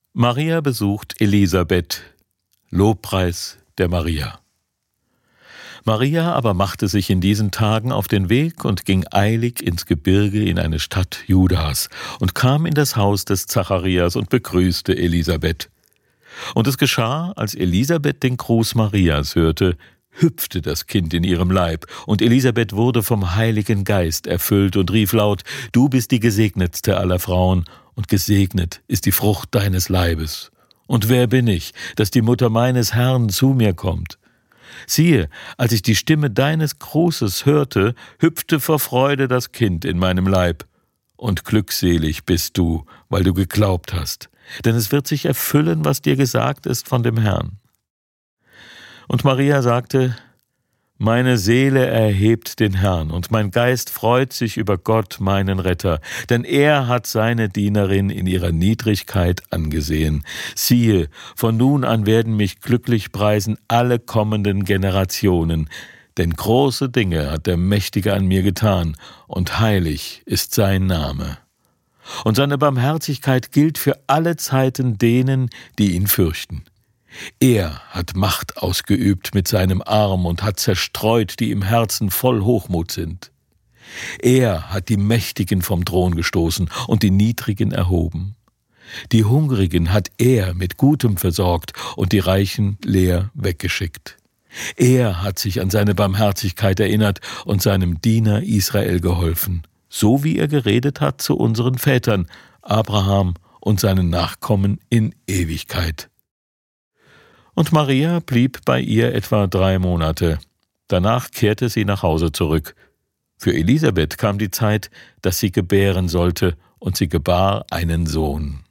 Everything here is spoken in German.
Maria besucht Elisabeth. Lobpreis der Maria. Maria aber machte sich in diesen Tagen auf den Weg und ging eilig ins Gebirge in eine Stadt Judas und kam in das Haus des Zacharias und begrüßte Elisabeth. Und es geschah, als Elisabeth den Gruß Marias hörte, hüpfte das Kind in ihrem Leib, und Elisabeth wurde vom Heiligen Geist erfüllt und rief laut: Du bist die Gesegnetste aller Frauen, und gesegnet ist die Frucht deines Leibes. Und wer bin ich, dass die Mutter meines Herrn zu mir kommt? Siehe, als ich die Stimme deines Grußes hörte, hüpfte vor Freude das Kind in meinem Leib. Und glückselig bist du, weil du geglaubt hast, denn es wird sich erfüllen, was dir gesagt ist von dem Herrn. Und Maria sagte: Meine Seele erhebt den Herrn, und mein Geist freut sich über Gott, meinen Retter, denn er hat seine Dienerin in ihrer Niedrigkeit angesehen. Siehe, von nun an werden mich glücklich preisen alle kommenden Generationen, denn große Dinge hat der Mächtige an mir getan, und heilig ist sein Name. Und seine Barmherzigkeit gilt für alle Zeiten denen, die ihn fürchten. Er hat Macht ausgeübt mit seinem Arm und hat zerstreut, die im Herzen voll Hochmut sind. Er hat die Mächtigen vom Thron gestoßen und die Niedrigen erhoben. Die Hungrigen hat er mit Gutem versorgt und die Reichen leer weggeschickt. Er hat sich an seine Barmherzigkeit erinnert und seinem Diener Israel geholfen, so wie er geredet hat zu unseren Vätern, Abraham und seinen Nachkommen in Ewigkeit. Und Maria blieb bei ihr etwa 3 Monate. Danach kehrte sie nach Hause zurück. Für Elisabeth kam die Zeit, dass sie gebären sollte, und sie gebar einen Sohn.